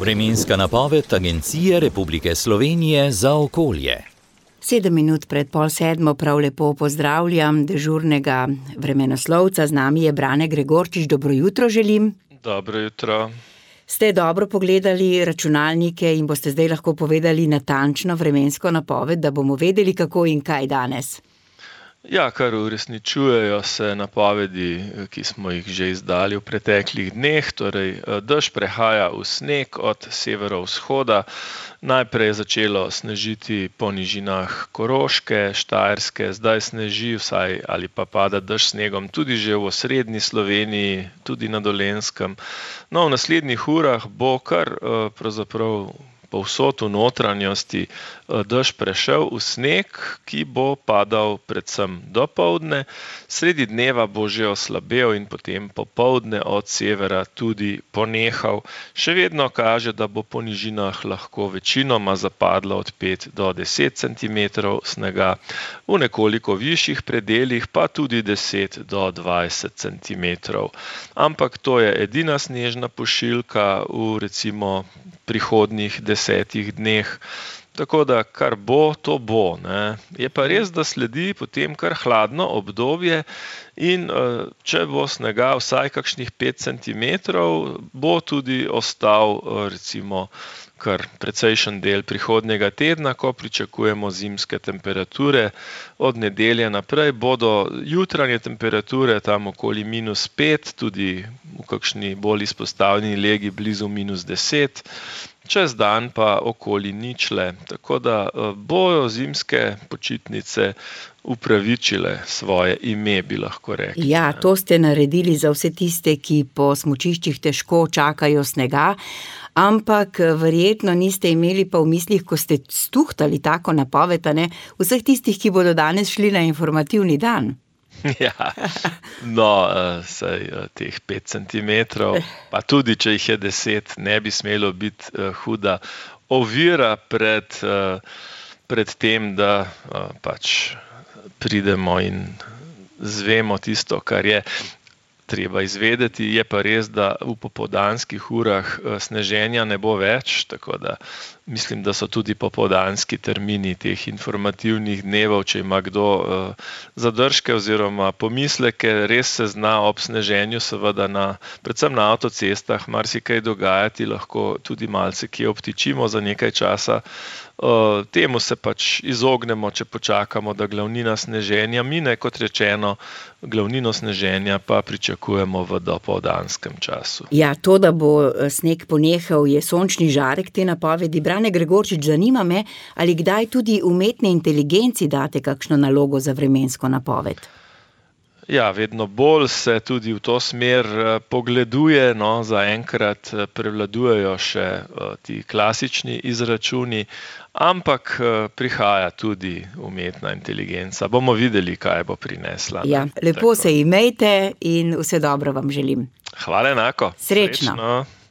Vremenska napoved Agencije Republike Slovenije za okolje. 7 minut pred 6:30 prav lepo pozdravljam dežurnega vremenoslovca. Z nami je Brane Gregorčič. Dobro jutro želim. Dobro jutro. Ste dobro pogledali računalnike in boste zdaj lahko povedali natančno vremensko napoved, da bomo vedeli, kako in kaj danes? Ja, kar uresničujejo se napovedi, ki smo jih že izdali v preteklih dneh, torej dež prehaja v sneg od severovzhoda. Najprej je začelo snežiti po nižinah Koroške, Štajerske, zdaj sneži vsaj ali pa pada dež snegom tudi že v osrednji Sloveniji, tudi na Dolenjskem. No, v naslednjih urah bo kar pravzaprav povsod v notranjosti dež prešel v sneg, ki bo padal predvsem dopoldne. Sredi dneva bo že oslabel in potem popoldne od severa tudi ponehal. Še vedno kaže, da bo po nižinah lahko večinoma zapadlo od 5 do 10 cm snega, v nekoliko višjih predelih pa tudi 10 do 20 cm. Ampak to je edina snežna pošiljka v recimo prihodnjih 10 dneh. Tako da kar bo, to bo, ne. Je pa res, da sledi potem kar hladno obdobje in če bo snega vsaj kakšnih 5 cm, bo tudi ostal recimo kar precejšen del prihodnjega tedna, ko pričakujemo zimske temperature. Od nedelje naprej bodo jutranje temperature tam okoli -5, tudi v kakšni bolj izpostavljeni legi blizu -10, čez dan pa okoli ničle. Tako da bojo zimske počitnice upravičile svoje ime, bi lahko rekli. Ja, to ste naredili za vse tiste, ki po smučiščih težko čakajo snega, ampak verjetno niste imeli pa v mislih, ko ste stuhtali tako napoved, ne, vseh tistih, ki bodo danes šli na informativni dan. Ja, no, saj teh 5 cm, pa tudi če jih je 10, ne bi smelo biti huda ovira pred tem, da pač pridemo in zvemo tisto, kar je treba izvedeti. Je pa res, da v popoldanskih urah sneženja ne bo več, tako da mislim, da so tudi popoldanski termini teh informativnih dnevov, če ima kdo zadržke oziroma pomisleke, res se zna ob sneženju seveda predvsem na avtocestah marsikaj dogajati, lahko tudi malce kje obtičimo za nekaj časa. Temu se pač izognemo, če počakamo, da glavnina sneženja mine, kot rečeno, glavnino sneženja pa pričakujemo v dopoldanskem času. Ja, to, da bo sneg ponehal, je sončni žarek te napovedi. Brane Gregorčič, zanima me, ali kdaj tudi umetni inteligenci date kakšno nalogo za vremensko napoved? Ja, vedno bolj se tudi v to smer pogleduje, no, zaenkrat prevladujejo še ti klasični izračuni, ampak prihaja tudi umetna inteligenca. Bomo videli, kaj bo prinesla. Ja, lepo se imejte in vse dobro vam želim. Hvala enako. Srečno. Srečno.